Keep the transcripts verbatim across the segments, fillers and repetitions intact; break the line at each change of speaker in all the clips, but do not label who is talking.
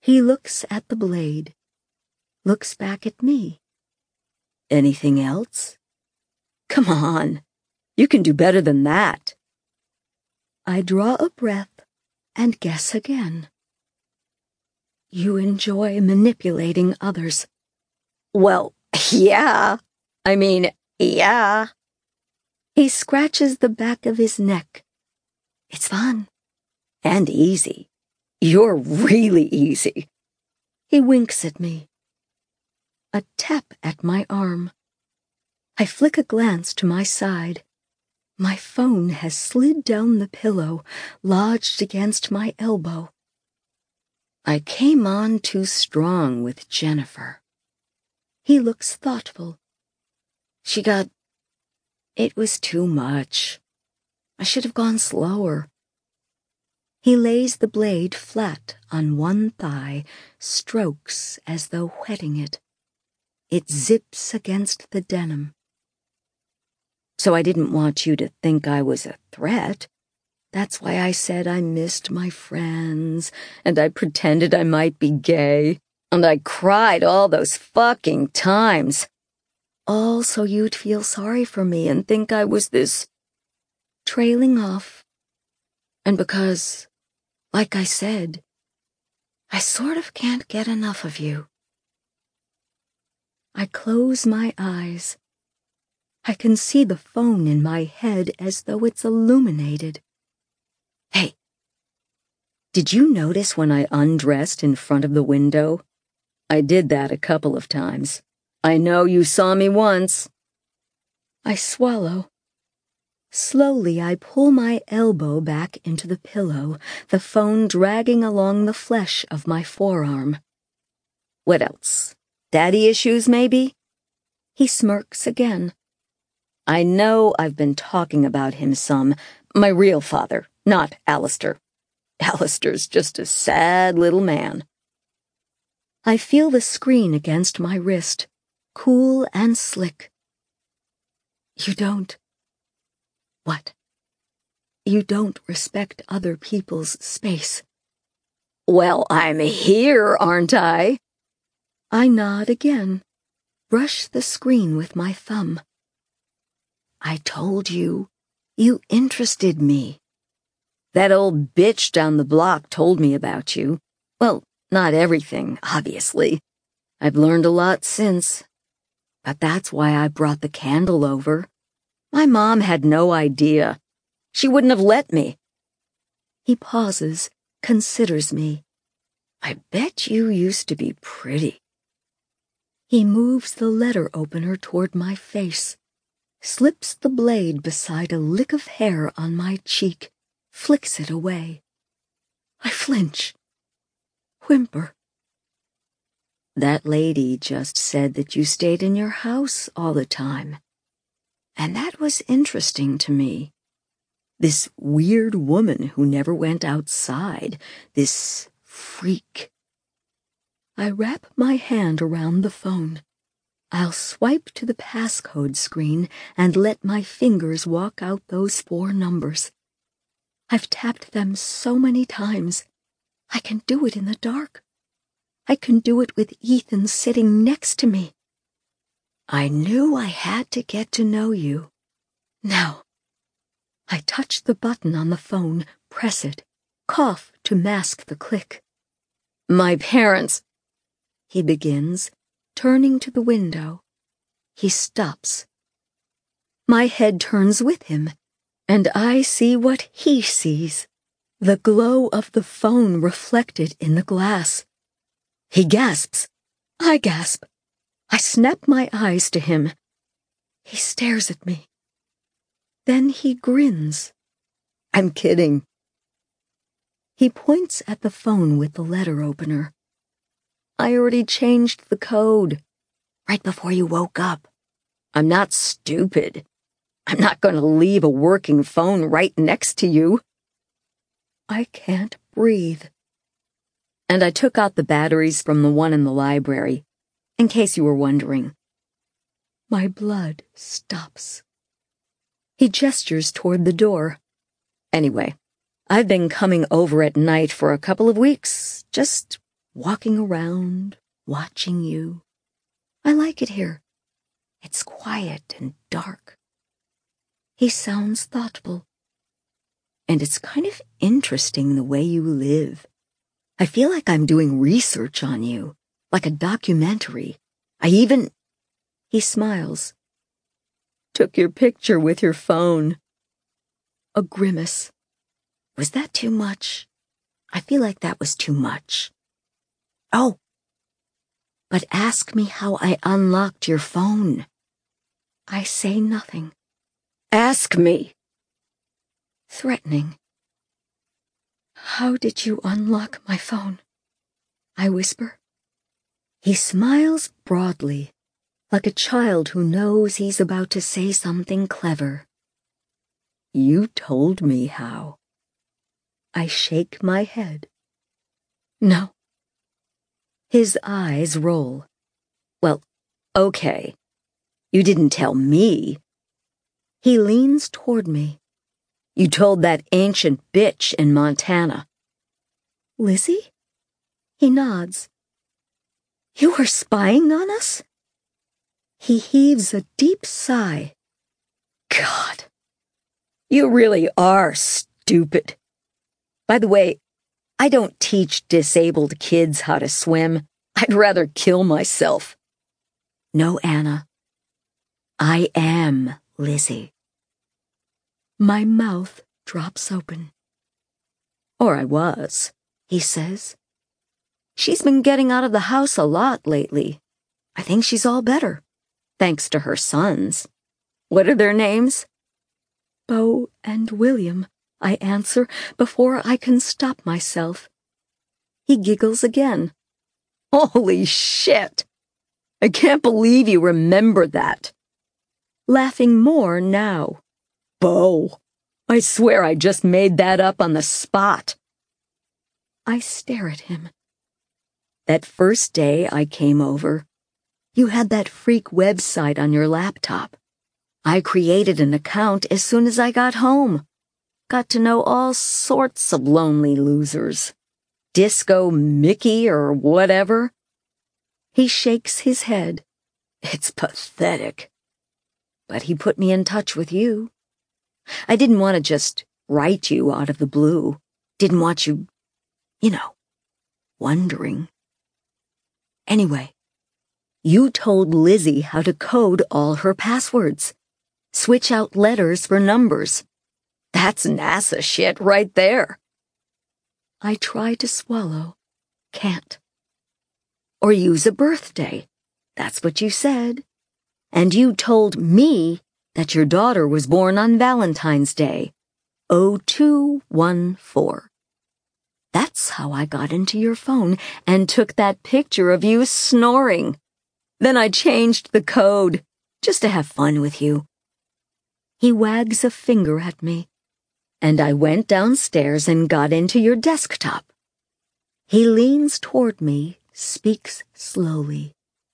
He looks at the blade, looks back at me. Anything else? Come on, you can do better than that. I draw a breath and guess again. You enjoy manipulating others. Well, yeah. I mean, yeah. He scratches the back of his neck. It's fun. And easy. You're really easy. He winks at me. A tap at my arm. I flick a glance to my side. My phone has slid down the pillow, lodged against my elbow. I came on too strong with Jennifer. He looks thoughtful. She got... It was too much. I should have gone slower. He lays the blade flat on one thigh, strokes as though whetting it. It zips against the denim. So I didn't want you to think I was a threat. That's why I said I missed my friends, and I pretended I might be gay, and I cried all those fucking times. All so you'd feel sorry for me and think I was this trailing off. And because, like I said, I sort of can't get enough of you. I close my eyes. I can see the phone in my head as though it's illuminated. Hey, did you notice when I undressed in front of the window? I did that a couple of times. I know you saw me once. I swallow. Slowly I pull my elbow back into the pillow, the phone dragging along the flesh of my forearm. What else? Daddy issues, maybe? He smirks again. I know I've been talking about him some. My real father, not Alistair. Alistair's just a sad little man. I feel the screen against my wrist, cool and slick. You don't... What? You don't respect other people's space. Well, I'm here, aren't I? I nod again, brush the screen with my thumb. I told you, you interested me. That old bitch down the block told me about you. Well, not everything, obviously. I've learned a lot since. But that's why I brought the candle over. My mom had no idea. She wouldn't have let me. He pauses, considers me. I bet you used to be pretty. He moves the letter opener toward my face, slips the blade beside a lick of hair on my cheek, flicks it away. I flinch, whimper. That lady just said that you stayed in your house all the time. And that was interesting to me. This weird woman who never went outside, this freak. I wrap my hand around the phone. I'll swipe to the passcode screen and let my fingers walk out those four numbers. I've tapped them so many times. I can do it in the dark. I can do it with Ethan sitting next to me. I knew I had to get to know you. Now, I touch the button on the phone, press it, cough to mask the click. My parents, he begins, turning to the window. He stops. My head turns with him, and I see what he sees, the glow of the phone reflected in the glass. He gasps. I gasp. I snap my eyes to him. He stares at me. Then he grins. I'm kidding. He points at the phone with the letter opener. I already changed the code, right before you woke up. I'm not stupid. I'm not going to leave a working phone right next to you. I can't breathe. And I took out the batteries from the one in the library. In case you were wondering. My blood stops. He gestures toward the door. Anyway, I've been coming over at night for a couple of weeks, just walking around, watching you. I like it here. It's quiet and dark. He sounds thoughtful. And it's kind of interesting the way you live. I feel like I'm doing research on you, like a documentary. I even... He smiles. Took your picture with your phone. A grimace. Was that too much? I feel like that was too much. Oh, but ask me how I unlocked your phone. I say nothing. Ask me. Threatening. How did you unlock my phone? I whisper. He smiles broadly, like a child who knows he's about to say something clever. You told me how. I shake my head. No. His eyes roll. Well, okay. You didn't tell me. He leans toward me. You told that ancient bitch in Montana. Lizzie? He nods. You were spying on us? He heaves a deep sigh. God, you really are stupid. By the way, I don't teach disabled kids how to swim. I'd rather kill myself. No, Anna. I am Lizzie. My mouth drops open. Or I was, he says. She's been getting out of the house a lot lately. I think she's all better, thanks to her sons. What are their names? Bo and William, I answer before I can stop myself. He giggles again. Holy shit! I can't believe you remember that. Laughing more now. Bo, I swear I just made that up on the spot. I stare at him. That first day I came over, you had that freak website on your laptop. I created an account as soon as I got home. Got to know all sorts of lonely losers. Disco Mickey or whatever. He shakes his head. It's pathetic. But he put me in touch with you. I didn't want to just write you out of the blue. Didn't want you, you know, wondering. Anyway, you told Lizzie how to code all her passwords. Switch out letters for numbers. That's NASA shit right there. I try to swallow. Can't. Or use a birthday. That's what you said. And you told me that your daughter was born on Valentine's Day, oh two one four. That's how I got into your phone and took that picture of you snoring. Then I changed the code, just to have fun with you. He wags a finger at me, and I went downstairs and got into your desktop. He leans toward me, speaks slowly.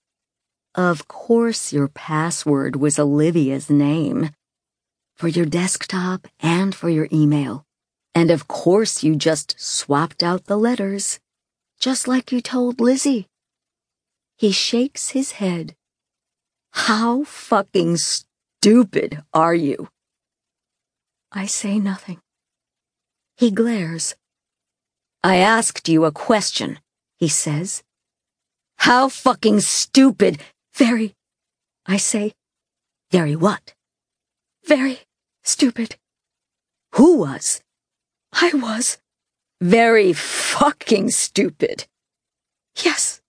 Of course your password was Olivia's name. For your desktop and for your email. And of course you just swapped out the letters, just like you told Lizzie. He shakes his head. How fucking stupid are you? I say nothing. He glares. I asked you a question, he says. How fucking stupid? Very, I say. Very what? Very stupid. Who was? I was. Very fucking stupid. Yes.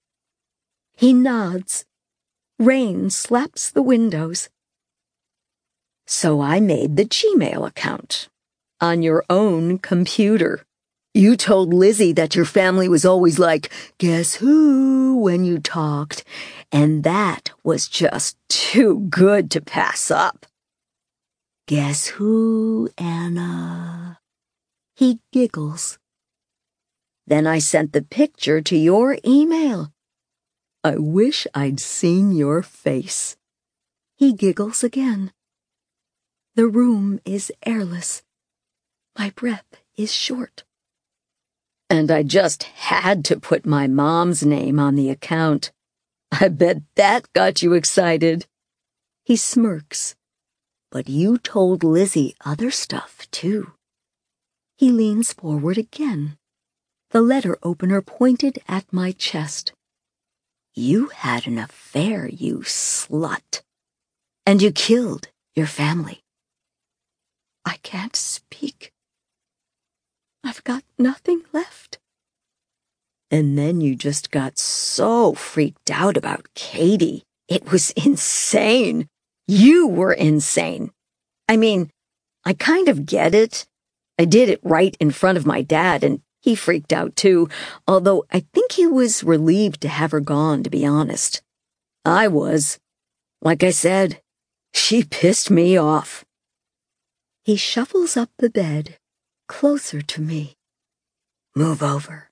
He nods. Rain slaps the windows. So I made the Gmail account. On your own computer. You told Lizzie that your family was always like, guess who, when you talked, and that was just too good to pass up. Guess who, Anna? He giggles. Then I sent the picture to your email. I wish I'd seen your face. He giggles again. The room is airless. My breath is short. And I just had to put my mom's name on the account. I bet that got you excited. He smirks. But you told Lizzie other stuff, too. He leans forward again, the letter opener pointed at my chest. You had an affair, you slut. And you killed your family. I can't speak. I've got nothing left. And then you just got so freaked out about Katie. It was insane. You were insane. I mean, I kind of get it. I did it right in front of my dad, and he freaked out too, although I think he was relieved to have her gone, to be honest. I was. Like I said, she pissed me off. He shuffles up the bed, closer to me. Move over.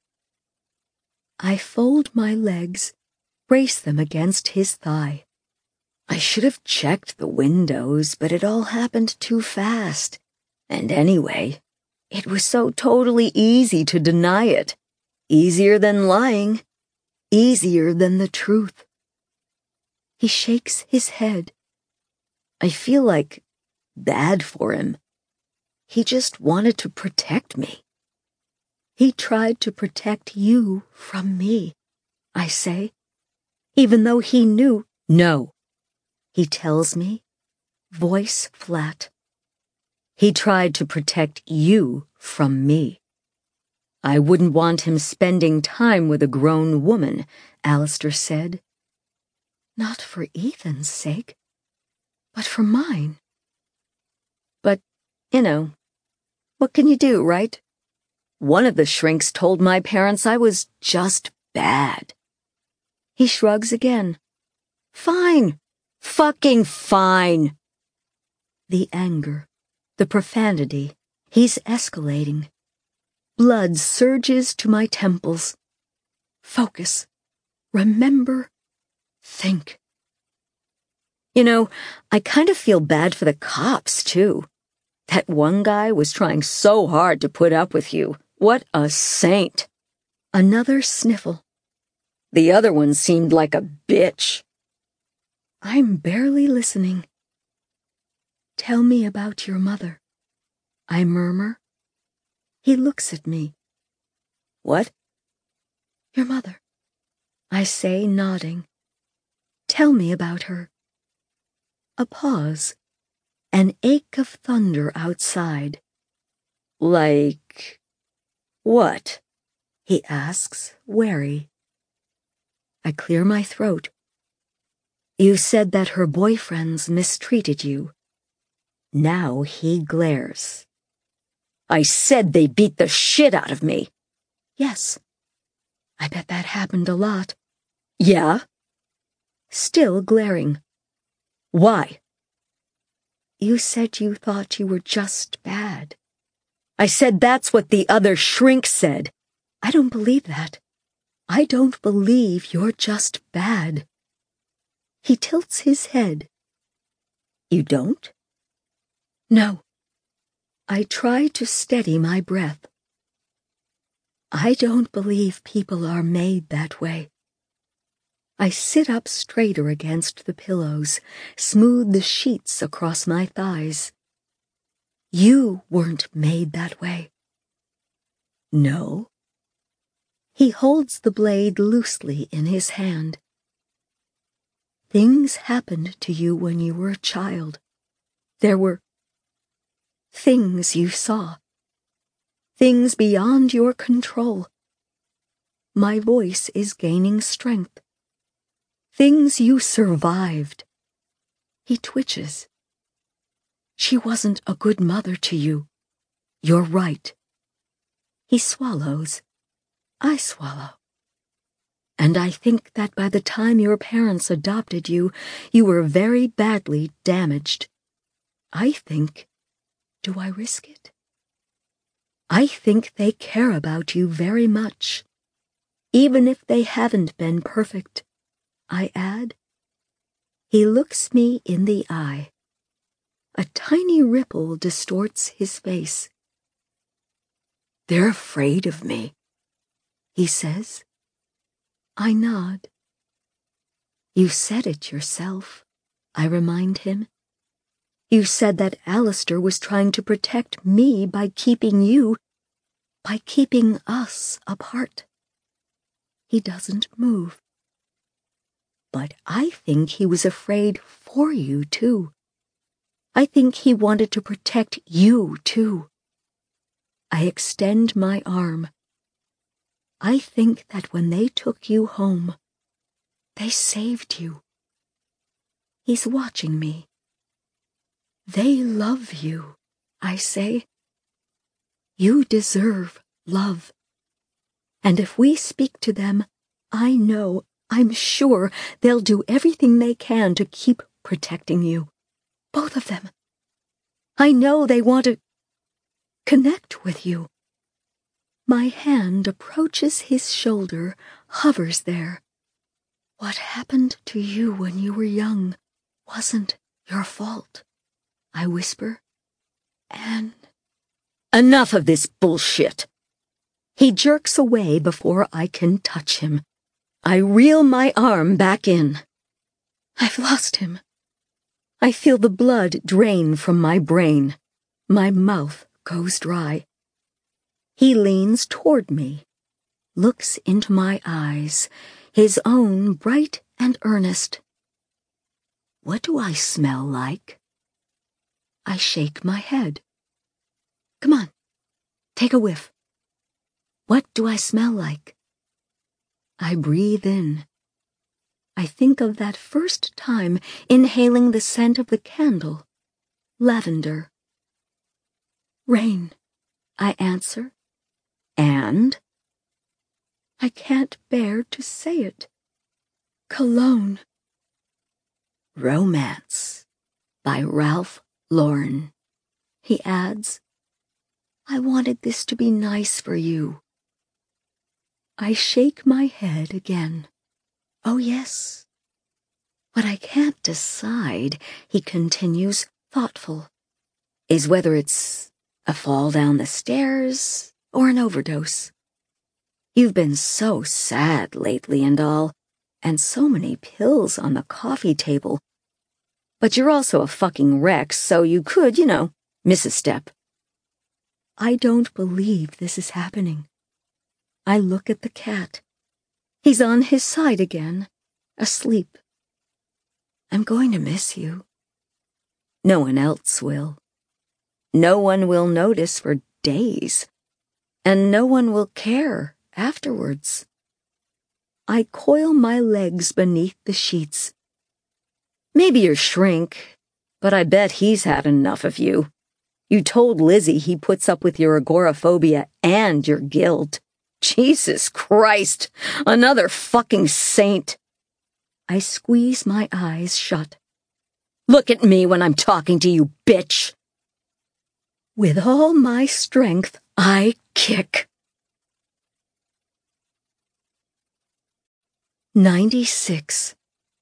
I fold my legs, brace them against his thigh. I should have checked the windows, but it all happened too fast. And anyway, it was so totally easy to deny it. Easier than lying. Easier than the truth. He shakes his head. I feel like bad for him. He just wanted to protect me. He tried to protect you from me, I say, even though he knew. No, he tells me, voice flat. He tried to protect you from me. I wouldn't want him spending time with a grown woman, Alistair said. Not for Ethan's sake, but for mine. But, you know, what can you do, right? One of the shrinks told my parents I was just bad. He shrugs again. Fine. Fucking fine. The anger, the profanity, he's escalating. Blood surges to my temples. Focus. Remember. Think. You know, I kind of feel bad for the cops, too. That one guy was trying so hard to put up with you. What a saint. Another sniffle. The other one seemed like a bitch. I'm barely listening. Tell me about your mother, I murmur. He looks at me. What? Your mother, I say, nodding. Tell me about her. A pause. An ache of thunder outside. Like what? He asks, wary. I clear my throat. You said that her boyfriends mistreated you. Now he glares. I said they beat the shit out of me. Yes. I bet that happened a lot. Yeah? Still glaring. Why? You said you thought you were just bad. I said that's what the other shrink said. I don't believe that. I don't believe you're just bad. He tilts his head. You don't? No. I try to steady my breath. I don't believe people are made that way. I sit up straighter against the pillows, smooth the sheets across my thighs. You weren't made that way. No? He holds the blade loosely in his hand. Things happened to you when you were a child. There were things you saw. Things beyond your control. My voice is gaining strength. Things you survived. He twitches. She wasn't a good mother to you. You're right. He swallows. I swallow. And I think that by the time your parents adopted you, you were very badly damaged. I think, do I risk it? I think they care about you very much. Even if they haven't been perfect, I add. He looks me in the eye. A tiny ripple distorts his face. They're afraid of me, he says. I nod. You said it yourself, I remind him. You said that Alistair was trying to protect me by keeping you, by keeping us apart. He doesn't move. But I think he was afraid for you, too. I think he wanted to protect you, too. I extend my arm. I think that when they took you home, they saved you. He's watching me. They love you, I say. You deserve love. And if we speak to them, I know, I'm sure, they'll do everything they can to keep protecting you. Both of them. I know they want to connect with you. My hand approaches his shoulder, hovers there. What happened to you when you were young wasn't your fault, I whisper. And... Enough of this bullshit. He jerks away before I can touch him. I reel my arm back in. I've lost him. I feel the blood drain from my brain. My mouth goes dry. He leans toward me, looks into my eyes, his own bright and earnest. What do I smell like? I shake my head. Come on, take a whiff. What do I smell like? I breathe in. I think of that first time inhaling the scent of the candle, lavender. Rain, I answer. And? I can't bear to say it. Cologne. Romance, by Ralph Lauren. He adds, I wanted this to be nice for you. I shake my head again. Oh, yes. What I can't decide, he continues, thoughtful, is whether it's a fall down the stairs or an overdose. You've been so sad lately and all, and so many pills on the coffee table. But you're also a fucking wreck, so you could, you know, miss a step. I don't believe this is happening. I look at the cat. He's on his side again, asleep. I'm going to miss you. No one else will. No one will notice for days, and no one will care afterwards. I coil my legs beneath the sheets. Maybe your shrink, but I bet he's had enough of you. You told Lizzie he puts up with your agoraphobia and your guilt. Jesus Christ, another fucking saint. I squeeze my eyes shut. Look at me when I'm talking to you, bitch. With all my strength, I kick. ninety-six.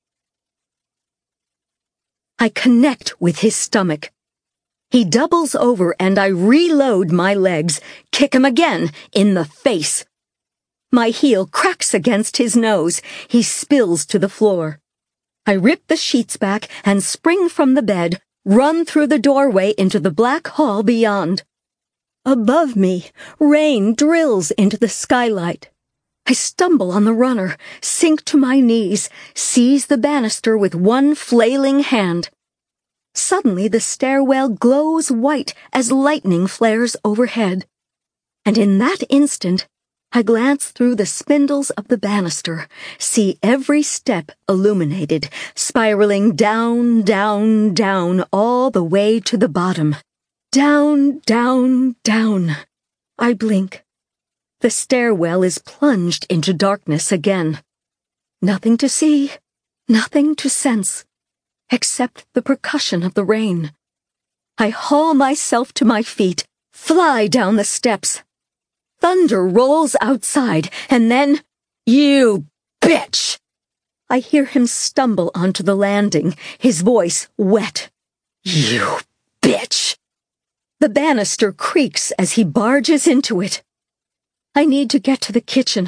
I connect with his stomach. He doubles over and I reload my legs, kick him again in the face. My heel cracks against his nose. He spills to the floor. I rip the sheets back and spring from the bed, run through the doorway into the black hall beyond. Above me, rain drills into the skylight. I stumble on the runner, sink to my knees, seize the banister with one flailing hand. Suddenly the stairwell glows white as lightning flares overhead. And in that instant, I glance through the spindles of the banister, see every step illuminated, spiraling down, down, down, all the way to the bottom. Down, down, down. I blink. The stairwell is plunged into darkness again. Nothing to see, nothing to sense, except the percussion of the rain. I haul myself to my feet, fly down the steps. Thunder rolls outside, and then, you bitch! I hear him stumble onto the landing, his voice wet. You bitch! The banister creaks as he barges into it. I need to get to the kitchen,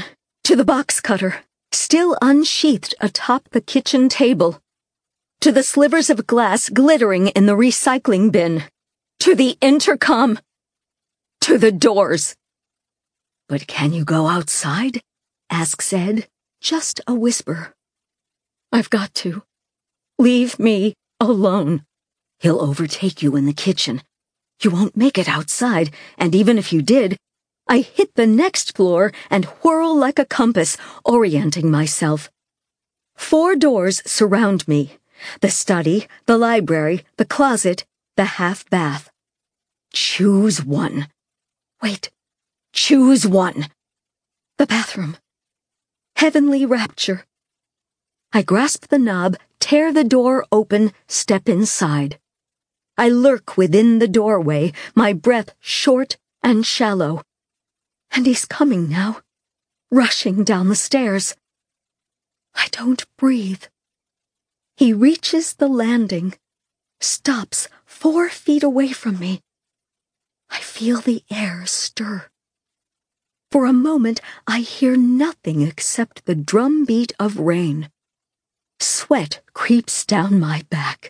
To the box cutter, still unsheathed atop the kitchen table. To the slivers of glass glittering in the recycling bin. To the intercom. To the doors. "But can you go outside?" asks Ed, just a whisper. "I've got to. Leave me alone. He'll overtake you in the kitchen. You won't make it outside, and even if you did, I hit the next floor and whirl like a compass, orienting myself. Four doors surround me. The study, the library, the closet, the half bath. Choose one. Wait. Choose one. The bathroom. Heavenly rapture. I grasp the knob, tear the door open, step inside. I lurk within the doorway, my breath short and shallow. And he's coming now, rushing down the stairs. I don't breathe. He reaches the landing, stops four feet away from me. I feel the air stir. For a moment, I hear nothing except the drumbeat of rain. Sweat creeps down my back.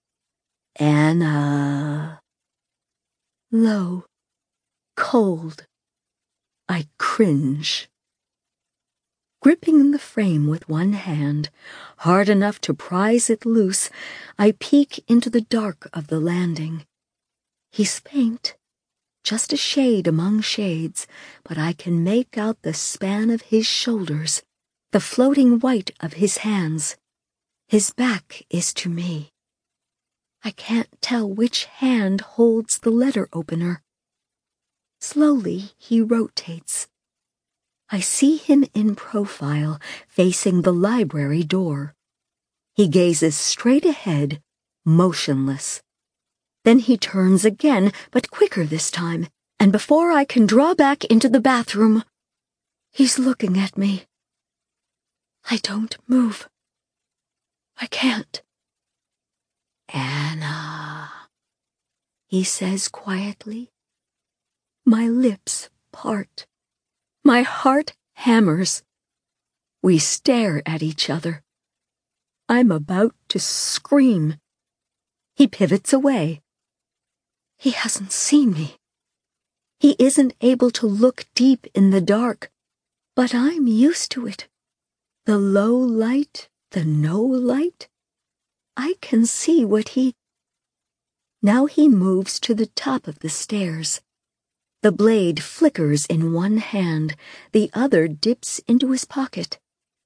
Anna. Low, cold. I cringe. Gripping the frame with one hand, hard enough to prise it loose, I peek into the dark of the landing. He's faint, just a shade among shades, but I can make out the span of his shoulders, the floating white of his hands. His back is to me. I can't tell which hand holds the letter opener. Slowly he rotates. I see him in profile, facing the library door. He gazes straight ahead, motionless. Then he turns again, but quicker this time, and before I can draw back into the bathroom, he's looking at me. I don't move. I can't. Anna, he says quietly. My lips part. My heart hammers. We stare at each other. I'm about to scream. He pivots away. He hasn't seen me. He isn't able to look deep in the dark, but I'm used to it. The low light, the no light. I can see what he... Now he moves to the top of the stairs. The blade flickers in one hand, the other dips into his pocket.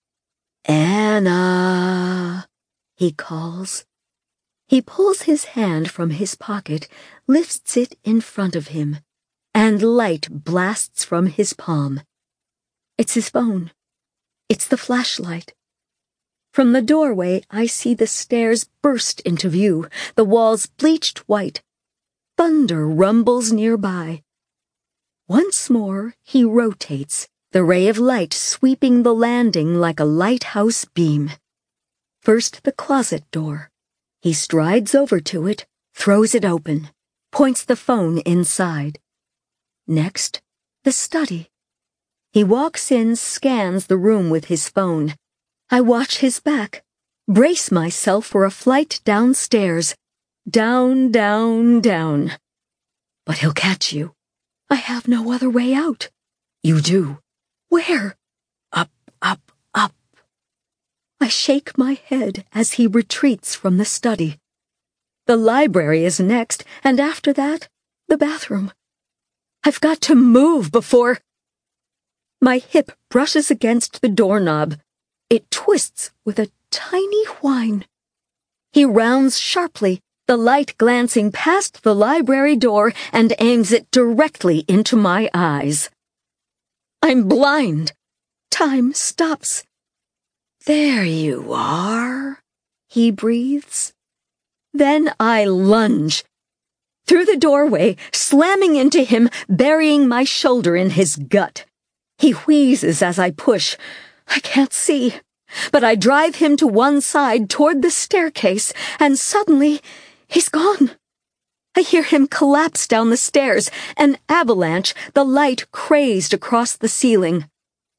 Anna, he calls. He pulls his hand from his pocket, lifts it in front of him, and light blasts from his palm. It's his phone. It's the flashlight. From the doorway, I see the stairs burst into view, the walls bleached white. Thunder rumbles nearby. Once more, he rotates, the ray of light sweeping the landing like a lighthouse beam. First the closet door. He strides over to it, throws it open, points the phone inside. Next, the study. He walks in, scans the room with his phone. I watch his back, brace myself for a flight downstairs. Down, down, down. But he'll catch you. I have no other way out. You do. Where? Up, up, up. I shake my head as he retreats from the study. The library is next, and after that, the bathroom. I've got to move before... My hip brushes against the doorknob. It twists with a tiny whine. He rounds sharply, the light glancing past the library door, and aims it directly into my eyes. I'm blind. Time stops. There you are, he breathes. Then I lunge. Through the doorway, slamming into him, burying my shoulder in his gut. He wheezes as I push. I can't see, but I drive him to one side toward the staircase, and suddenly, he's gone. I hear him collapse down the stairs, an avalanche, the light crazed across the ceiling.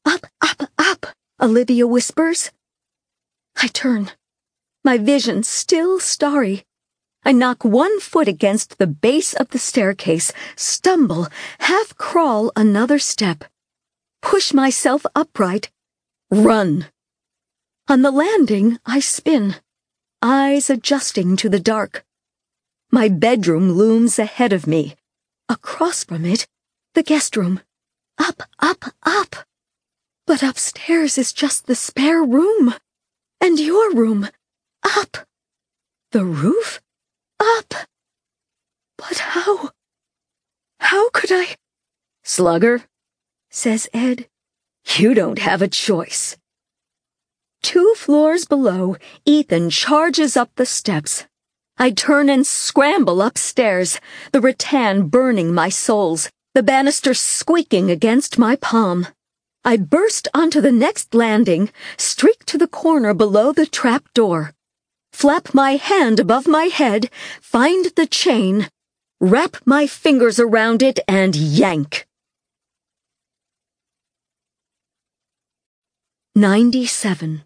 Up, up, up, Olivia whispers. I turn, my vision still starry. I knock one foot against the base of the staircase, stumble, half crawl another step, push myself upright, run. On the landing, I spin, eyes adjusting to the dark. My bedroom looms ahead of me. Across from it, the guest room. Up, up, up. But upstairs is just the spare room. And your room. Up. The roof? Up. But how? How could I? Slugger, says Ed, you don't have a choice. Two floors below, Ethan charges up the steps. I turn and scramble upstairs, the rattan burning my soles, the banister squeaking against my palm. I burst onto the next landing, streak to the corner below the trap door, flap my hand above my head, find the chain, wrap my fingers around it, and yank. ninety-seven.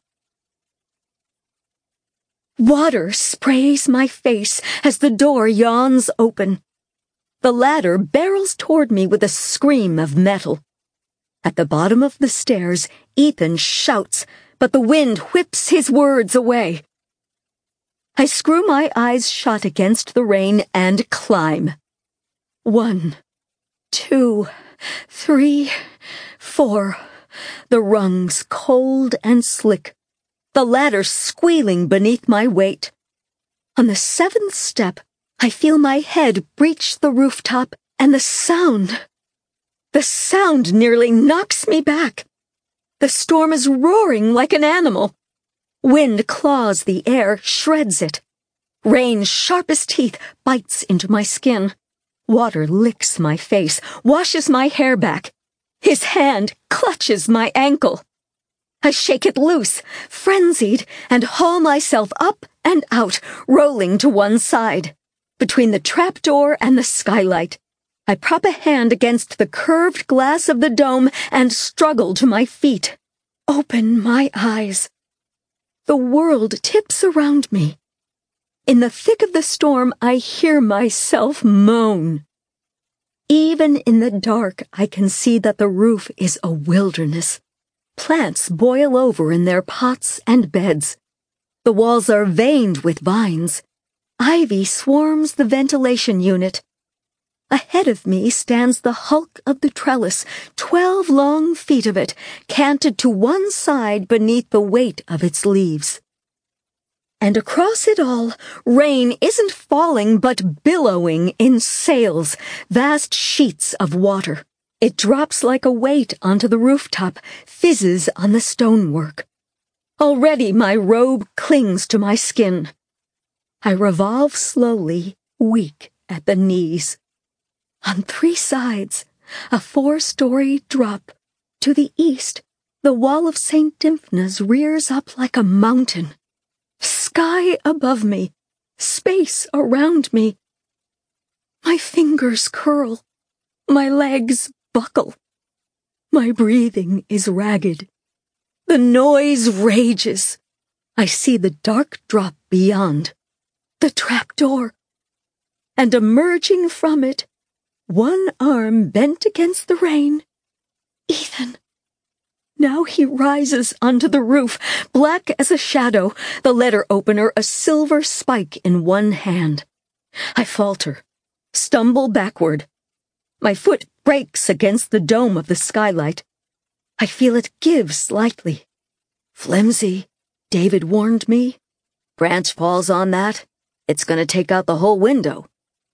Water sprays my face as the door yawns open. The ladder barrels toward me with a scream of metal. At the bottom of the stairs, Ethan shouts, but the wind whips his words away. I screw my eyes shut against the rain and climb. One, two, three, four. The rungs cold and slick. The ladder squealing beneath my weight. On the seventh step, I feel my head breach the rooftop, and the sound... The sound nearly knocks me back. The storm is roaring like an animal. Wind claws the air, shreds it. Rain, sharp as teeth, bites into my skin. Water licks my face, washes my hair back. His hand clutches my ankle. I shake it loose, frenzied, and haul myself up and out, rolling to one side. Between the trapdoor and the skylight, I prop a hand against the curved glass of the dome and struggle to my feet. Open my eyes. The world tips around me. In the thick of the storm, I hear myself moan. Even in the dark, I can see that the roof is a wilderness. Plants boil over in their pots and beds. The walls are veined with vines. Ivy swarms the ventilation unit. Ahead of me stands the hulk of the trellis, twelve long feet of it, canted to one side beneath the weight of its leaves. And across it all, rain isn't falling but billowing in sails, vast sheets of water. It drops like a weight onto the rooftop, fizzes on the stonework. Already my robe clings to my skin. I revolve slowly, weak at the knees. On three sides, a four-story drop. To the east, the wall of Saint Dymphna's rears up like a mountain. Sky above me, space around me. My fingers curl, my legs buckle. My breathing is ragged. The noise rages. I see the dark drop beyond, the trapdoor, and emerging from it, one arm bent against the rain, Ethan. Now he rises onto the roof, black as a shadow, the letter opener a silver spike in one hand. I falter, stumble backward. My foot breaks against the dome of the skylight. I feel it give slightly. Flimsy, David warned me. Branch falls on that, it's going to take out the whole window.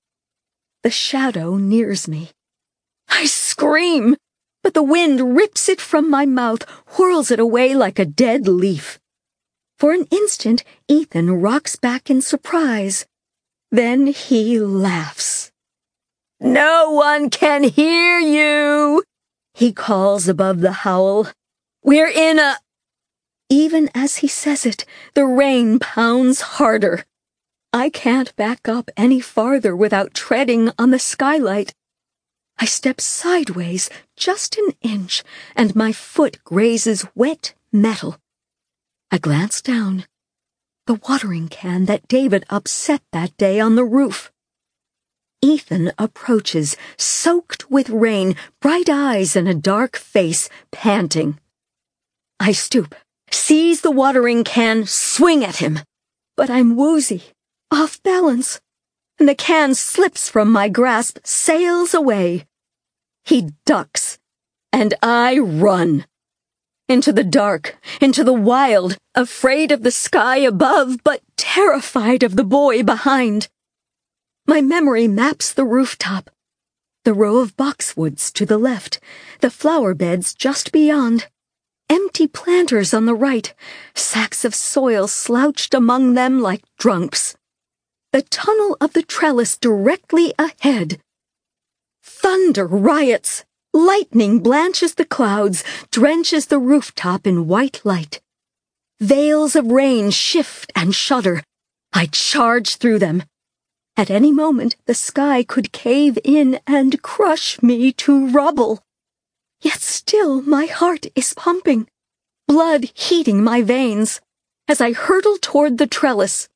The shadow nears me. I scream, but the wind rips it from my mouth, whirls it away like a dead leaf. For an instant, Ethan rocks back in surprise. Then he laughs. "No one can hear you," he calls above the howl. "We're in a—" Even as he says it, the rain pounds harder. I can't back up any farther without treading on the skylight. I step sideways just an inch, and my foot grazes wet metal. I glance down. The watering can that David upset that day on the roof. Ethan approaches, soaked with rain, bright eyes and a dark face, panting. I stoop, seize the watering can, swing at him. But I'm woozy, off balance, and the can slips from my grasp, sails away. He ducks, and I run. Into the dark, into the wild, afraid of the sky above, but terrified of the boy behind. My memory maps the rooftop, the row of boxwoods to the left, the flower beds just beyond, empty planters on the right, sacks of soil slouched among them like drunks. The tunnel of the trellis directly ahead. Thunder riots. Lightning blanches the clouds, drenches the rooftop in white light. Veils of rain shift and shudder. I charge through them. At any moment, the sky could cave in and crush me to rubble. Yet still my heart is pumping, blood heating my veins, as I hurtle toward the trellis.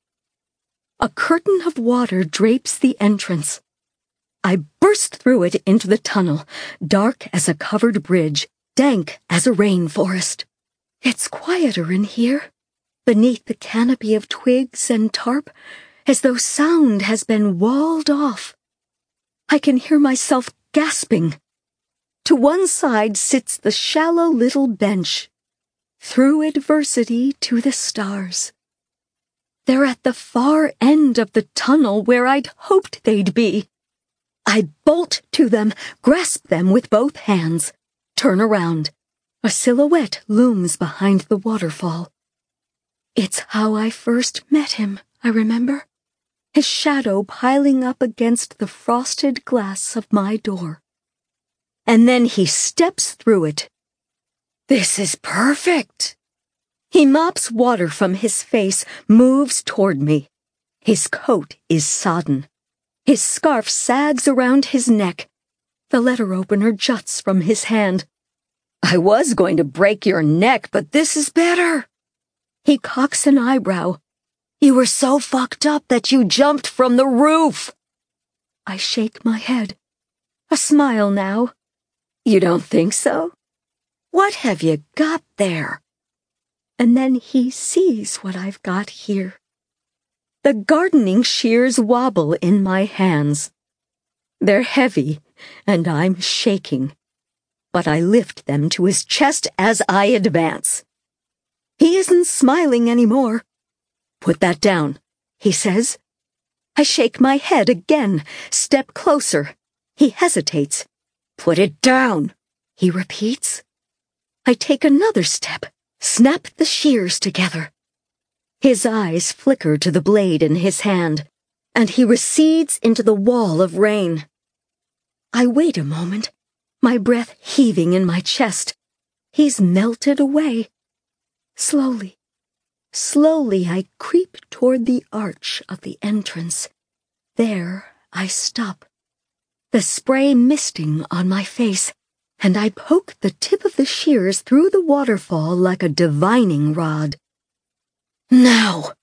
A curtain of water drapes the entrance. I burst through it into the tunnel, dark as a covered bridge, dank as a rainforest. It's quieter in here, beneath the canopy of twigs and tarp, as though sound has been walled off. I can hear myself gasping. To one side sits the shallow little bench, through adversity to the stars. They're at the far end of the tunnel where I'd hoped they'd be. I bolt to them, grasp them with both hands, turn around. A silhouette looms behind the waterfall. It's how I first met him, I remember. His shadow piling up against the frosted glass of my door. And then he steps through it. This is perfect. He mops water from his face, moves toward me. His coat is sodden. His scarf sags around his neck. The letter opener juts from his hand. I was going to break your neck, but this is better. He cocks an eyebrow. You were so fucked up that you jumped from the roof. I shake my head. A smile now. You don't think so? What have you got there? And then he sees what I've got here. The gardening shears wobble in my hands. They're heavy, and I'm shaking. But I lift them to his chest as I advance. He isn't smiling anymore. Put that down, he says. I shake my head again, step closer. He hesitates. Put it down, he repeats. I take another step, snap the shears together. His eyes flicker to the blade in his hand, and he recedes into the wall of rain. I wait a moment, my breath heaving in my chest. He's melted away. Slowly, slowly I creep toward the arch of the entrance. There I stop, the spray misting on my face, and I poke the tip of the shears through the waterfall like a divining rod. Now!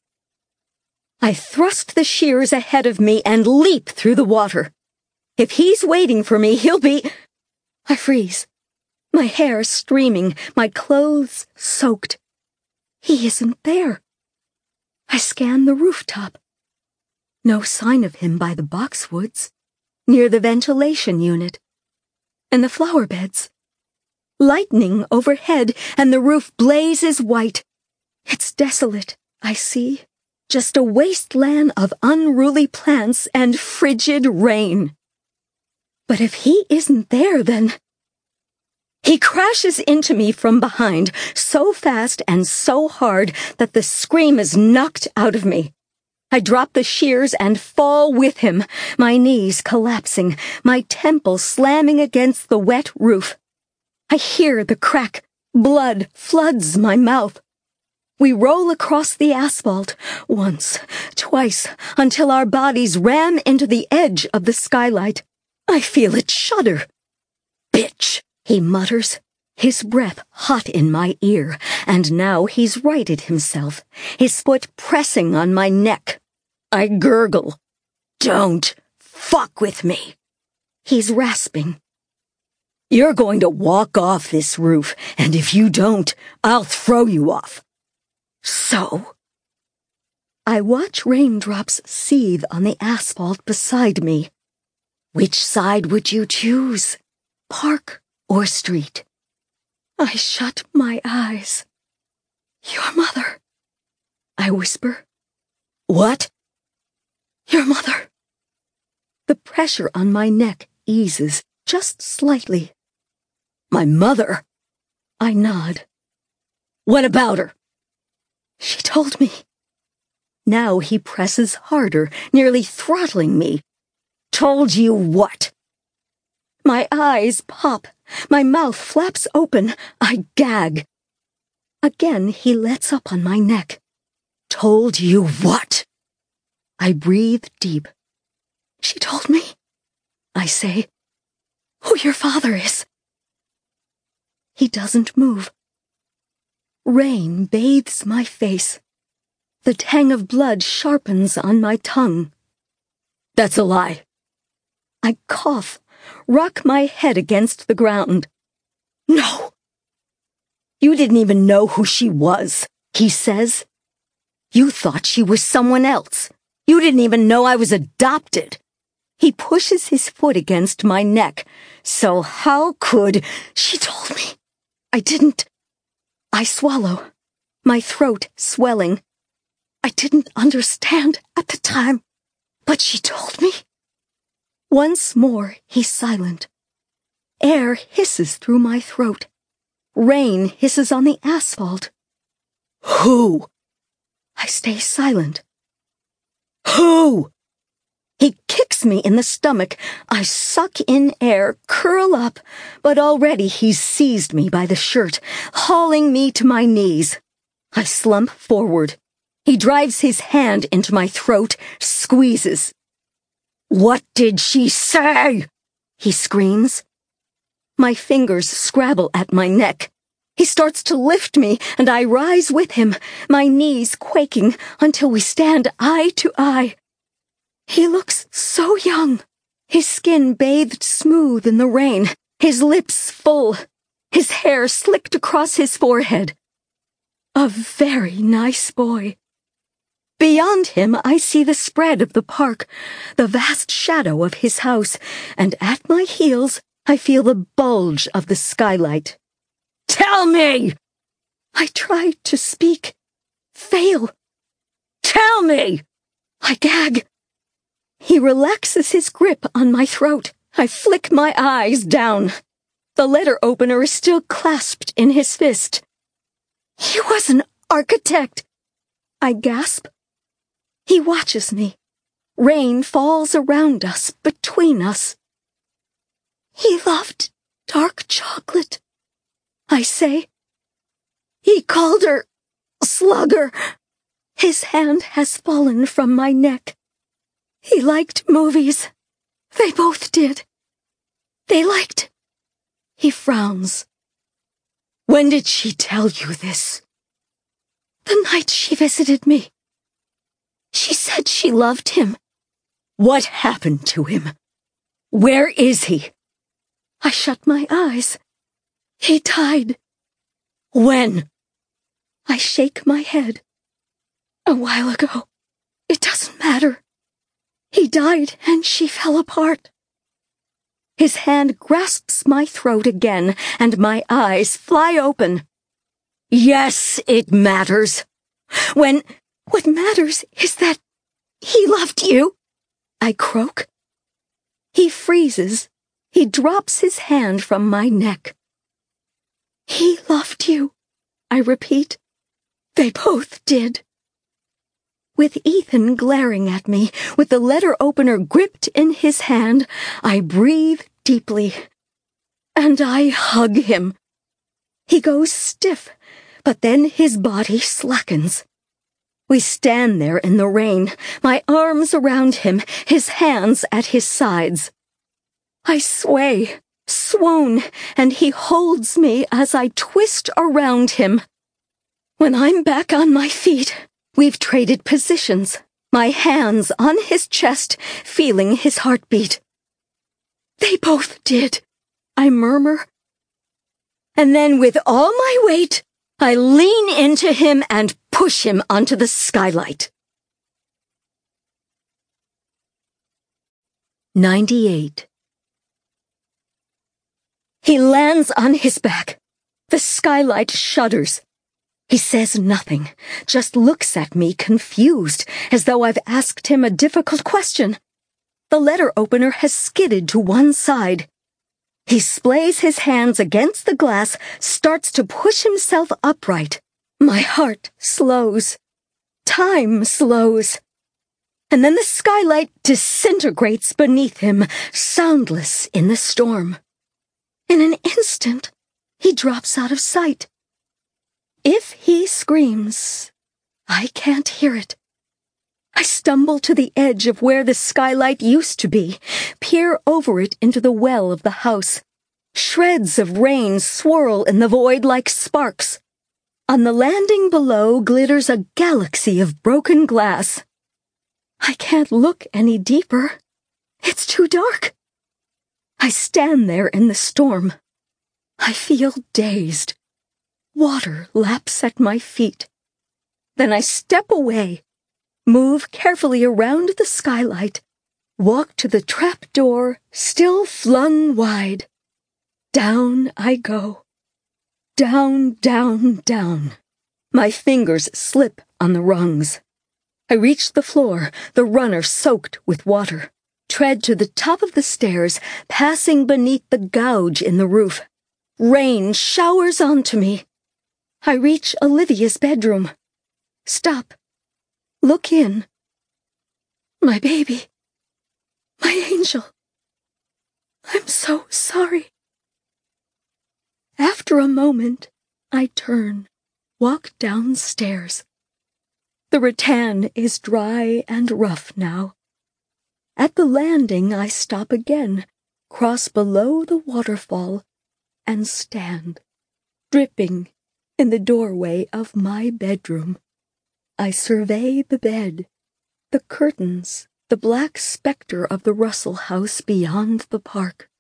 I thrust the shears ahead of me and leap through the water. If he's waiting for me, he'll be... I freeze, my hair streaming, my clothes soaked. He isn't there. I scan the rooftop. No sign of him by the boxwoods, near the ventilation unit, and the flower beds. Lightning overhead, and the roof blazes white. It's desolate, I see, just a wasteland of unruly plants and frigid rain. But if he isn't there, then... He crashes into me from behind, so fast and so hard that the scream is knocked out of me. I drop the shears and fall with him, my knees collapsing, my temple slamming against the wet roof. I hear the crack. Blood floods my mouth. We roll across the asphalt, once, twice, until our bodies ram into the edge of the skylight. I feel it shudder. bitch, he mutters, his breath hot in my ear, and now he's righted himself, his foot pressing on my neck. I gurgle. Don't fuck with me. He's rasping. You're going to walk off this roof, and if you don't, I'll throw you off. So? I watch raindrops seethe on the asphalt beside me. Which side would you choose? Park or street? I shut my eyes. Your mother, I whisper. What? Your mother. The pressure on my neck eases just slightly. My mother? I nod. What about her? She told me. Now he presses harder, nearly throttling me. Told you what? My eyes pop. My mouth flaps open. I gag. Again he lets up on my neck. Told you what? I breathe deep. She told me, I say, who your father is. He doesn't move. Rain bathes my face. The tang of blood sharpens on my tongue. That's a lie. I cough, rock my head against the ground. No. You didn't even know who she was, he says. You thought she was someone else. You didn't even know I was adopted. He pushes his foot against my neck. So how could... She told me. I didn't. I swallow, my throat swelling. I didn't understand at the time, but she told me. Once more, he's silent. Air hisses through my throat. Rain hisses on the asphalt. Who? I stay silent. Who? He kicks me in the stomach. I suck in air, curl up, but already he's seized me by the shirt, hauling me to my knees. I slump forward. He drives his hand into my throat, squeezes. What did she say? He screams. My fingers scrabble at my neck. He starts to lift me, and I rise with him, my knees quaking until we stand eye to eye. He looks so young, his skin bathed smooth in the rain, his lips full, his hair slicked across his forehead. A very nice boy. Beyond him, I see the spread of the park, the vast shadow of his house, and at my heels, I feel the bulge of the skylight. Tell me! I try to speak, fail. Tell me! I gag. He relaxes his grip on my throat. I flick my eyes down. The letter opener is still clasped in his fist. He was an architect. I gasp. He watches me. Rain falls around us, between us. He loved dark chocolate, I say. He called her Slugger. His hand has fallen from my neck. He liked movies. They both did. They liked... He frowns. When did she tell you this? The night she visited me. She said she loved him. What happened to him? Where is he? I shut my eyes. He died. When? I shake my head. A while ago. It doesn't matter. He died and she fell apart. His hand grasps my throat again, and my eyes fly open. Yes, it matters. When... What matters is that he loved you, I croak. He freezes. He drops his hand from my neck. He loved you, I repeat. They both did. With Ethan glaring at me, with the letter opener gripped in his hand, I breathe deeply. And I hug him. He goes stiff, but then his body slackens. We stand there in the rain, my arms around him, his hands at his sides. I sway, swoon, and he holds me as I twist around him. When I'm back on my feet, we've traded positions, my hands on his chest, feeling his heartbeat. They both did, I murmur. And then with all my weight, I lean into him and push him onto the skylight. ninety-eight. He lands on his back. The skylight shudders. He says nothing, just looks at me confused, as though I've asked him a difficult question. The letter opener has skidded to one side. He splays his hands against the glass, starts to push himself upright. My heart slows. Time slows. And then the skylight disintegrates beneath him, soundless in the storm. In an instant, he drops out of sight. If he screams, I can't hear it. I stumble to the edge of where the skylight used to be, peer over it into the well of the house. Shreds of rain swirl in the void like sparks. On the landing below glitters a galaxy of broken glass. I can't look any deeper. It's too dark. I stand there in the storm. I feel dazed. Water laps at my feet. Then I step away, move carefully around the skylight, walk to the trap door, still flung wide. Down I go. Down, down, down. My fingers slip on the rungs. I reach the floor, the runner soaked with water. Tread to the top of the stairs, passing beneath the gouge in the roof. Rain showers onto me. I reach Olivia's bedroom. Stop. Look in. My baby. My angel. I'm so sorry. After a moment, I turn, walk downstairs. The rattan is dry and rough now. At the landing, I stop again, cross below the waterfall, and stand, dripping, in the doorway of my bedroom. I survey the bed, the curtains, the black spectre of the Russell house beyond the park.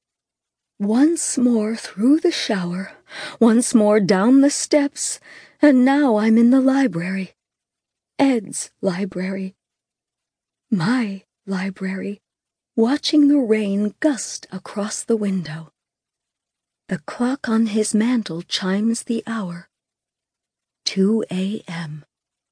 Once more through the shower, once more down the steps, and now I'm in the library. Ed's library. My library, watching the rain gust across the window. The clock on his mantel chimes the hour. two a m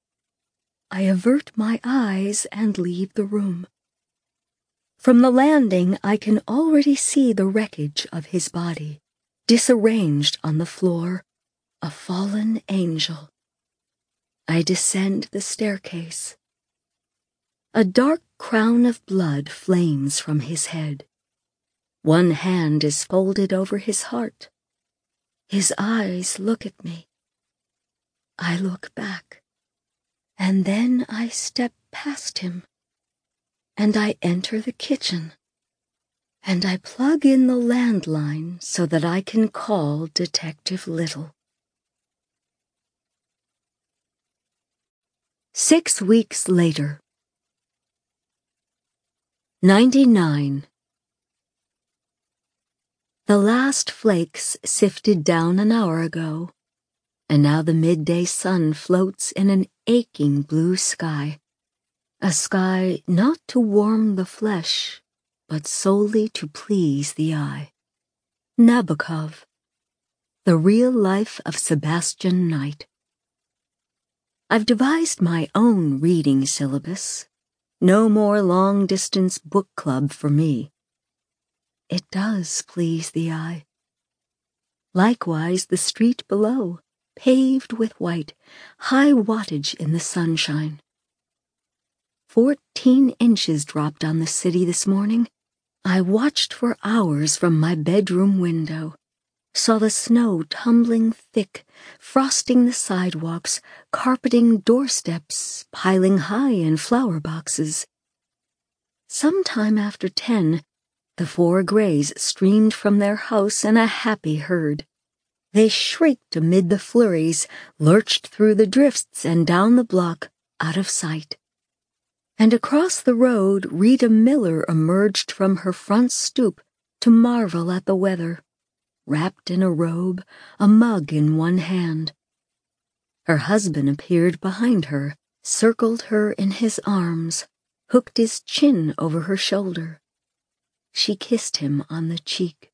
I avert my eyes and leave the room. From the landing, I can already see the wreckage of his body, disarranged on the floor, a fallen angel. I descend the staircase. A dark crown of blood flames from his head. One hand is folded over his heart. His eyes look at me. I look back, and then I step past him, and I enter the kitchen, and I plug in the landline so that I can call Detective Little. Six weeks later. ninety-nine. The last flakes sifted down an hour ago, and now the midday sun floats in an aching blue sky, a sky not to warm the flesh, but solely to please the eye. Nabokov, The Real Life of Sebastian Knight. I've devised my own reading syllabus. No more long-distance book club for me. It does please the eye. Likewise the street below, paved with white, high wattage in the sunshine. Fourteen inches dropped on the city this morning. I watched for hours from my bedroom window, saw the snow tumbling thick, frosting the sidewalks, carpeting doorsteps, piling high in flower boxes. Sometime after ten, The four Greys streamed from their house in a happy herd. They shrieked amid the flurries, lurched through the drifts and down the block, out of sight. And across the road, Rita Miller emerged from her front stoop to marvel at the weather, wrapped in a robe, a mug in one hand. Her husband appeared behind her, circled her in his arms, hooked his chin over her shoulder. She kissed him on the cheek.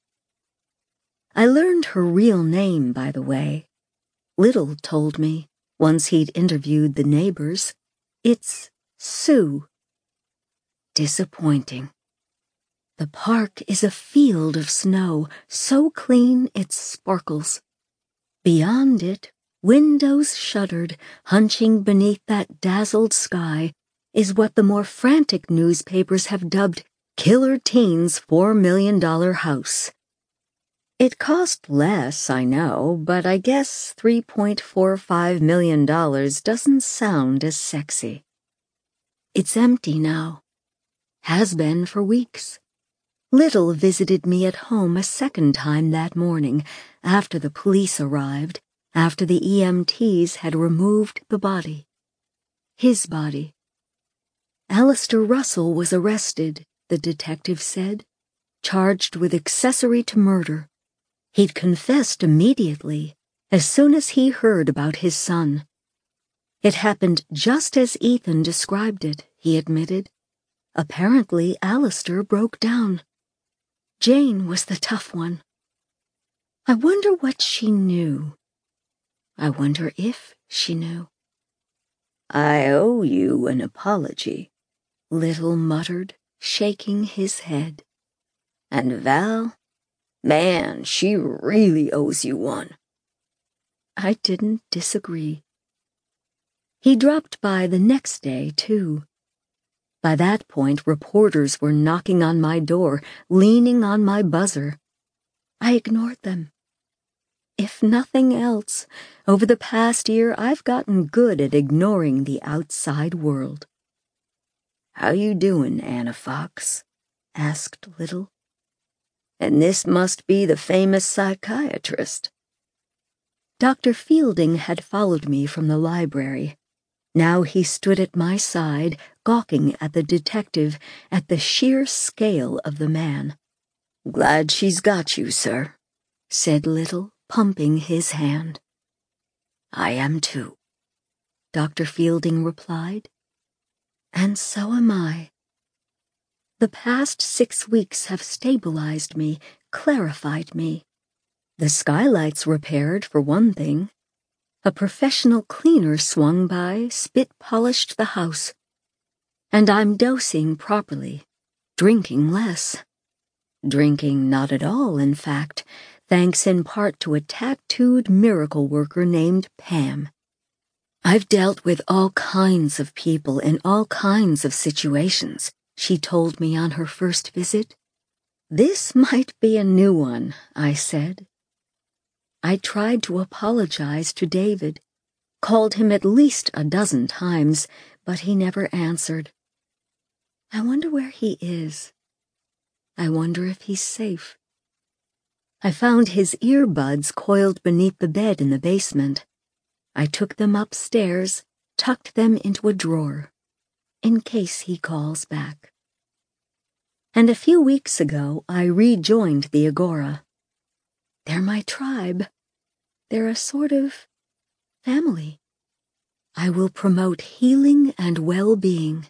I learned her real name, by the way. Little told me, once he'd interviewed the neighbors. It's Sue. Disappointing. The park is a field of snow, so clean it sparkles. Beyond it, windows shuttered, hunching beneath that dazzled sky, is what the more frantic newspapers have dubbed Killer Teen's Four Million Dollar House. It cost less, I know, but I guess three point four five million dollars doesn't sound as sexy. It's empty now. Has been for weeks. Little visited me at home a second time that morning, after the police arrived, after the E M Ts had removed the body. His body. Alistair Russell was arrested, the detective said, charged with accessory to murder. He'd confessed immediately, as soon as he heard about his son. It happened just as Ethan described it, he admitted. Apparently, Alistair broke down. Jane was the tough one. I wonder what she knew. I wonder if she knew. I owe you an apology, Little muttered, shaking his head. And Val? Man, she really owes you one. I didn't disagree. He dropped by the next day, too. By that point, reporters were knocking on my door, leaning on my buzzer. I ignored them. If nothing else, over the past year I've gotten good at ignoring the outside world. How you doing, Anna Fox? Asked Little. And this must be the famous psychiatrist. Doctor Fielding had followed me from the library. Now he stood at my side, gawking at the detective, at the sheer scale of the man. Glad she's got you, sir, said Little, pumping his hand. I am too, Doctor Fielding replied. And so am I. The past six weeks have stabilized me, clarified me. The skylights repaired, for one thing. A professional cleaner swung by, spit-polished the house. And I'm dosing properly, drinking less. Drinking not at all, in fact, thanks in part to a tattooed miracle worker named Pam. I've dealt with all kinds of people in all kinds of situations, she told me on her first visit. This might be a new one, I said. I tried to apologize to David, called him at least a dozen times, but he never answered. I wonder where he is. I wonder if he's safe. I found his earbuds coiled beneath the bed in the basement. I took them upstairs, tucked them into a drawer, in case he calls back. And a few weeks ago, I rejoined the Agora. They're my tribe. They're a sort of family. I will promote healing and well-being.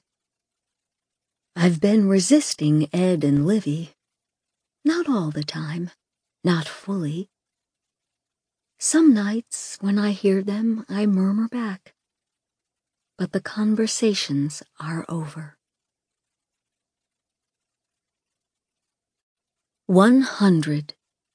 I've been resisting Ed and Livy. Not all the time, not fully. Some nights, when I hear them, I murmur back. But the conversations are over. One hundred.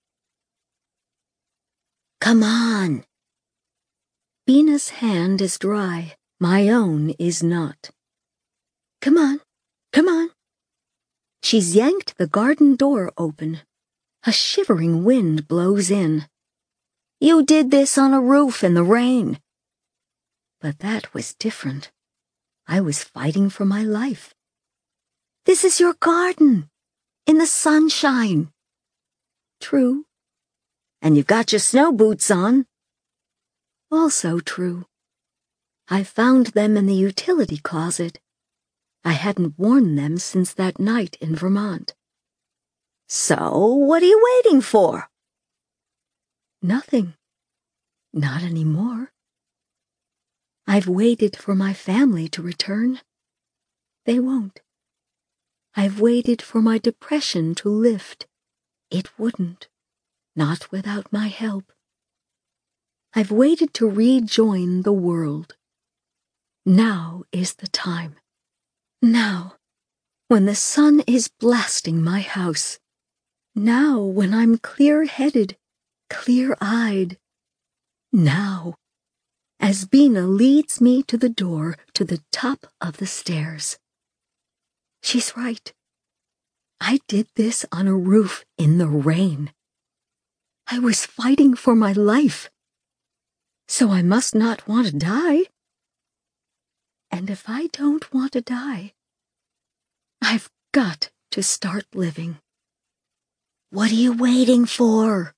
Come on. Bina's hand is dry, my own is not. Come on, come on. She's yanked the garden door open. A shivering wind blows in. You did this on a roof in the rain. But that was different. I was fighting for my life. This is your garden. in the sunshine. True. And you've got your snow boots on. Also true. I found them in the utility closet. I hadn't worn them since that night in Vermont. So, what are you waiting for? Nothing. Not anymore. I've waited for my family to return. They won't. I've waited for my depression to lift. It wouldn't. Not without my help. I've waited to rejoin the world. Now is the time. Now, when the sun is blasting my house. Now, when I'm clear-headed, clear-eyed. Now, as Bina leads me to the door to the top of the stairs. She's right. I did this on a roof in the rain. I was fighting for my life. So I must not want to die. And if I don't want to die, I've got to start living. What are you waiting for?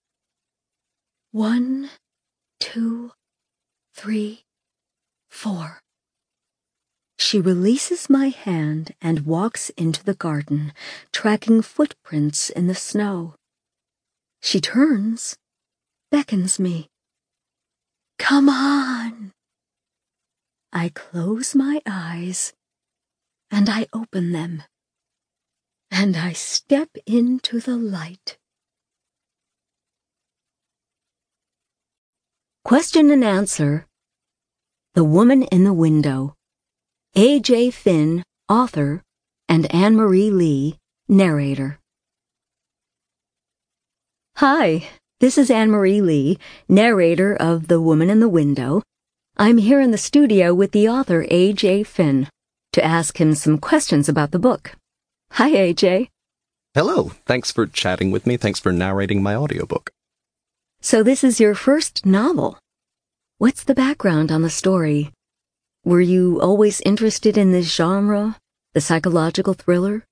One, two, three, four. She releases my hand and walks into the garden, tracking footprints in the snow. She turns, beckons me. Come on. I close my eyes, and I open them, and I step into the light. Question and answer. The Woman in the Window. A J Finn, author, and Anne Marie Lee, narrator. Hi, this is Anne Marie Lee, narrator of The Woman in the Window. I'm here in the studio with the author A J Finn to ask him some questions about the book. Hi, A J.
Hello. Thanks for chatting with me. Thanks for narrating my audiobook.
So this is your first novel. What's the background on the story? Were you always interested in this genre, the psychological thriller?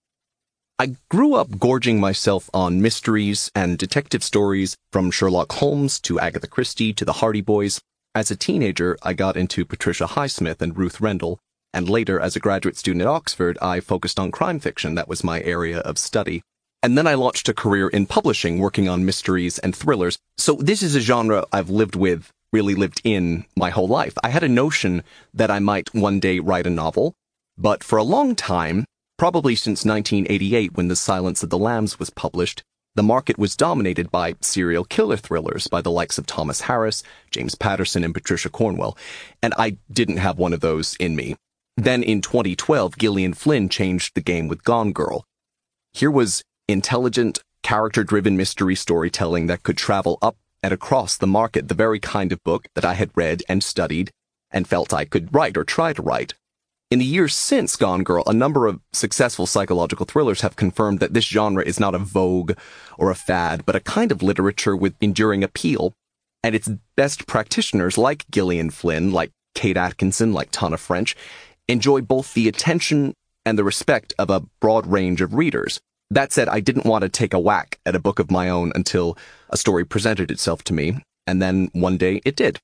I grew up gorging myself on mysteries and detective stories, from Sherlock Holmes to Agatha Christie to the Hardy Boys. As a teenager, I got into Patricia Highsmith and Ruth Rendell, and later, as a graduate student at Oxford, I focused on crime fiction. That was my area of study. And then I launched a career in publishing, working on mysteries and thrillers. So this is a genre I've lived with, really lived in my whole life. I had a notion that I might one day write a novel, but for a long time, probably since nineteen eighty-eight when The Silence of the Lambs was published, the market was dominated by serial killer thrillers by the likes of Thomas Harris, James Patterson, and Patricia Cornwell, and I didn't have one of those in me. Then in twenty twelve, Gillian Flynn changed the game with Gone Girl. Here was intelligent, character-driven mystery storytelling that could travel up and across the market, the very kind of book that I had read and studied and felt I could write or try to write. In the years since Gone Girl, a number of successful psychological thrillers have confirmed that this genre is not a vogue or a fad, but a kind of literature with enduring appeal, and its best practitioners, like Gillian Flynn, like Kate Atkinson, like Tana French, enjoy both the attention and the respect of a broad range of readers. That said, I didn't want to take a whack at a book of my own until a story presented itself to me, and then one day it did.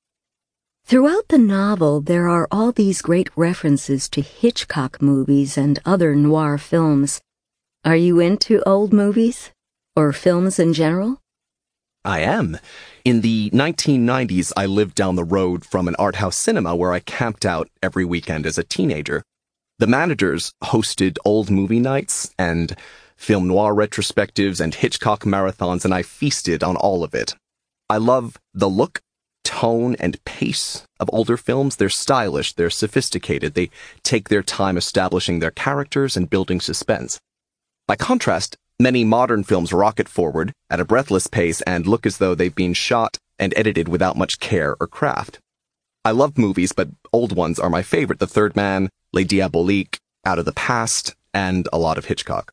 Throughout the novel, there are all these great references to Hitchcock movies and other noir films. Are you into old movies? Or films in general?
I am. In the nineteen nineties, I lived down the road from an art house cinema where I camped out every weekend as a teenager. The managers hosted old movie nights and film noir retrospectives and Hitchcock marathons, and I feasted on all of it. I love the look, tone, and pace of older films. They're stylish, they're sophisticated, they take their time establishing their characters and building suspense. By contrast, many modern films rocket forward at a breathless pace and look as though they've been shot and edited without much care or craft. I love movies, but old ones are my favorite. The Third Man, Les Diaboliques, Out of the Past, and a lot of Hitchcock.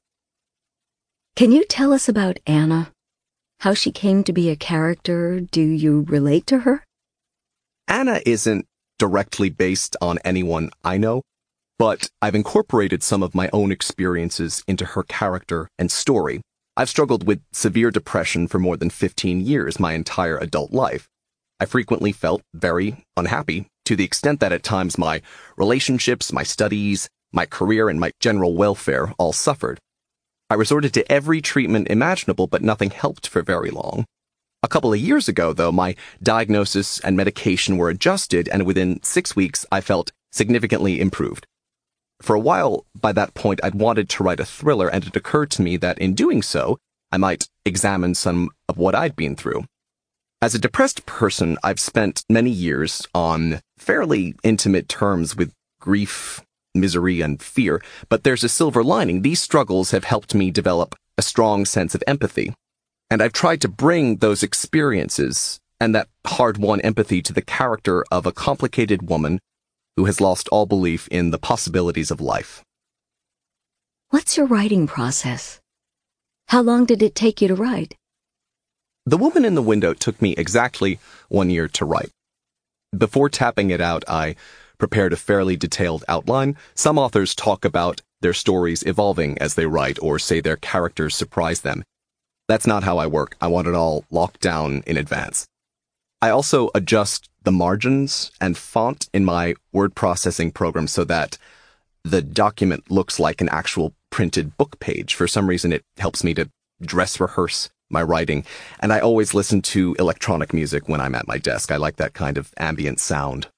Can you tell us about Anna? How she came to be a character? Do you relate to her?
Anna isn't directly based on anyone I know. but I've incorporated some of my own experiences into her character and story. I've struggled with severe depression for more than fifteen years, my entire adult life. I frequently felt very unhappy, to the extent that at times my relationships, my studies, my career, and my general welfare all suffered. I resorted to every treatment imaginable, but nothing helped for very long. A couple of years ago, though, my diagnosis and medication were adjusted, and within six weeks, I felt significantly improved. For a while, by that point, I'd wanted to write a thriller, and it occurred to me that in doing so, I might examine some of what I'd been through. As a depressed person, I've spent many years on fairly intimate terms with grief, misery, and fear, but there's a silver lining. These struggles have helped me develop a strong sense of empathy. And I've tried to bring those experiences and that hard-won empathy to the character of a complicated woman who has lost all belief in the possibilities of life.
What's your writing process? How long did it take you to write?
The Woman in the Window took me exactly one year to write. Before tapping it out, I prepared a fairly detailed outline. Some authors talk about their stories evolving as they write or say their characters surprise them. That's not how I work. I want it all locked down in advance. I also adjust the margins and font in my word processing program so that the document looks like an actual printed book page. For some reason, it helps me to dress rehearse my writing, and I always listen to electronic music when I'm at my desk. I like that kind of ambient sound.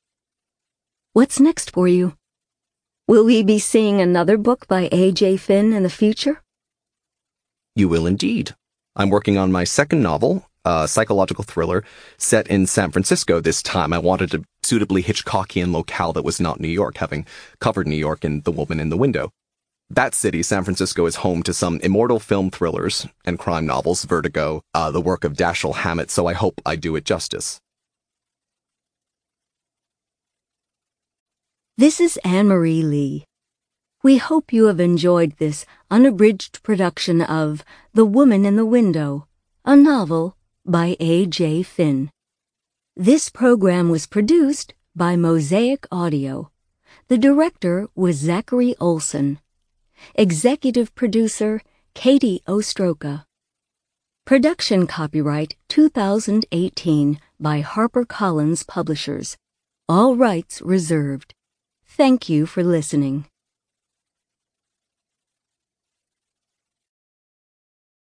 What's next for you? Will we be seeing another book by A J Finn in the future?
You will indeed. I'm working on my second novel, a psychological thriller set in San Francisco this time. I wanted a suitably Hitchcockian locale that was not New York, having covered New York in The Woman in the Window. That city, San Francisco, is home to some immortal film thrillers and crime novels, Vertigo, uh, the work of Dashiell Hammett, so I hope I do it justice.
This is Anne-Marie Lee. We hope you have enjoyed this unabridged production of The Woman in the Window, a novel by A J Finn. This program was produced by Mosaic Audio. The director was Zachary Olson. Executive producer, Katie Ostroka. Production copyright two thousand eighteen by HarperCollins Publishers. All rights reserved. Thank you for listening.